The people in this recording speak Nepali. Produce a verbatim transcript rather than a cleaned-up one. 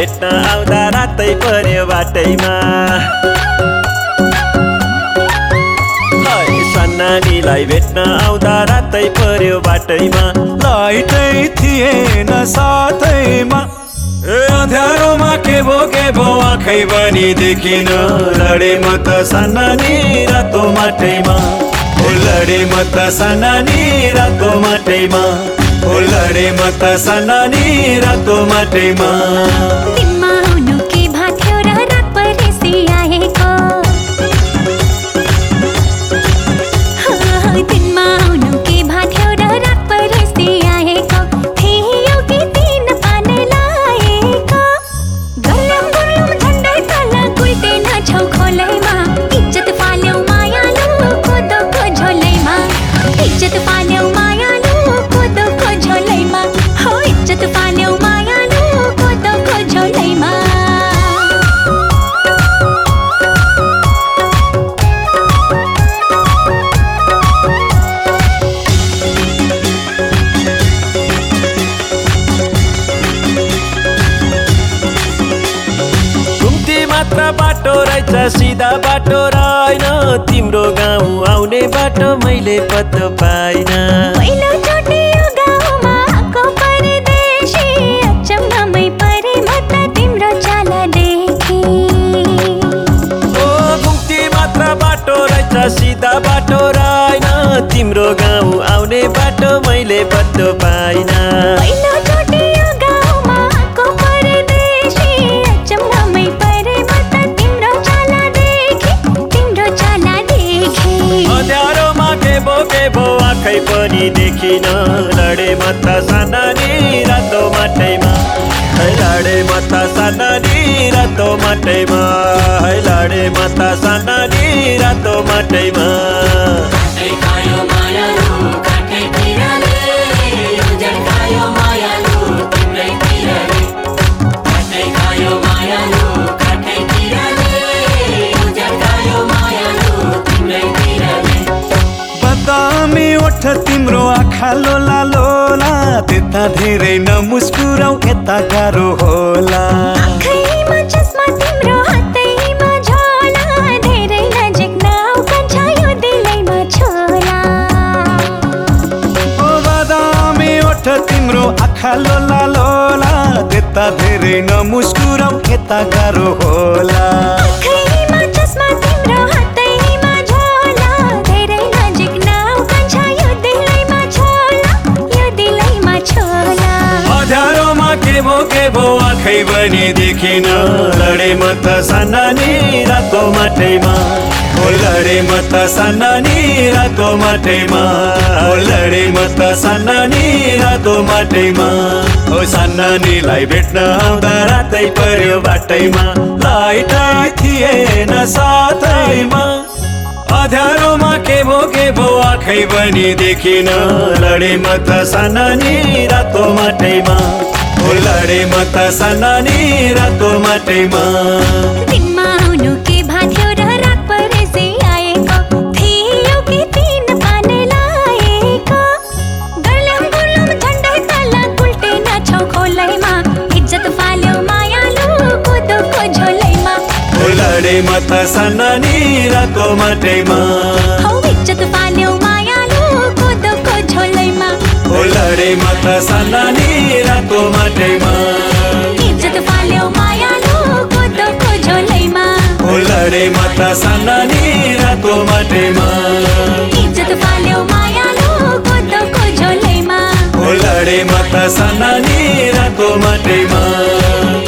भेट्न आउँदा रातै पर्यो बाटैमा सन्नानीलाई भेट्न आउँदा रातै पर्यो बाटैमा लाइटै थिएन साथैमा अँध्यारोमा के भो के भो आँखै पनि देखिन लडे म त सन्नानी रातो माटैमा ओ लडे म त सन्नानी रातो माटैमा ओ लडे म त सन्नानी रातो माटैमा दिनमा आउनु के भाथ्यो र रात परेसी आएको दिनमा आउनु के भाथ्यो र रात परेसी आएको थियो कि दिन पानी लाएको गरम गरम झन्डै तल गुल्टेन छौ खोलैमा इज्जत फाल्यौ मायालु कोदोको झोलैमा इज्जत फाल्यौ मायालु कोदोको झोलैमा हो इज्जत फाल्यौ मायालु कोदोको झोलैमा मात्र बाटो रहेछ सिधा बाटो रहेन तिम्रो गाउँ आउने बाटो मैले पत्तो पाइन पहिलोचोटि यो गाउँमा आएको परदेशी अचम्ममै परे म त तिम्रो चाला देखेँ ओ घुम्ती मात्र बाटो रहेछ सिधा बाटो रहेन तिम्रो गाउँ आउने बाटो मैले पत्तो पाइन पहिलोचोटि यो गाउँमा आएको परदेशी अचम्ममै परे म त तिम्रो चाला देखेँ तिम्रो चाला देखेँ अँध्यारोमा के भो के भो आँखै पनि देखिन लडे म त सन्नानी रातो माटैमा लडे म त सन्नानी रातो माटैमा लडे म त सन्नानी रातो माटैमा बदामी ओठ तिम्रो आँखा लोला लोला त्यता धेरै नमुस्कुराउ यता गाह्रो होला आँखैमा चस्मा तिम्रो हातैमा झोला धेरै नजिक नाउ कान्छा यो दिलैमा छोला ओ बदामी ओठ तिम्रो आँखा लोला लोला त्यता धेरै नमुस्कुराउ यता गाह्रो होला आँखैमा चस्मा तिम्रो हातैमा झोला धेरै नजिक नाउ कान्छा यो दिलैमा छोला यो दिलैमा छोला अँध्यारोमा के भो के भो आँखै पनि देखिन लडे म त सन्नानी रातो माटैमा ओ लडे म त सन्नानी रातो माटैमा ओ लडे म त सन्नानी रातो माटैमा ओ सन्नानीलाई भेट्न आउँदा रातै पर्यो बाटैमा लाइटै थिएन साथैमा अँध्यारोमा के भो के भो आँखै पनि देखिन लडे म त सन्नानी रातो माटैमा ओ लडे म त सन्नानी रातो माटैमा दिनमा आउनु के भाथ्यो र रात परेसी आएको थियो कि दिन पानी लाएको गरम गरम झन्डै तल गुल्टेन छौ खोलैमा इज्जत फाल्यौ मायालु कोदोको झोलैमा ओ लडे म त सन्नानी रातो माटैमा हौ इज्जत फाल्यौ मायालु कोदोको झोलैमा ओ लडे म त सन्नानी रातो माटैमा इज्जत फाल्यौ मायालु कोदोको झोलैमा ओ लडे म त सन्नानी रातो माटैमा इज्जत फाल्यौ मायालु कोदोको झोलैमा ओ लडे म त सन्नानी रातो माटैमा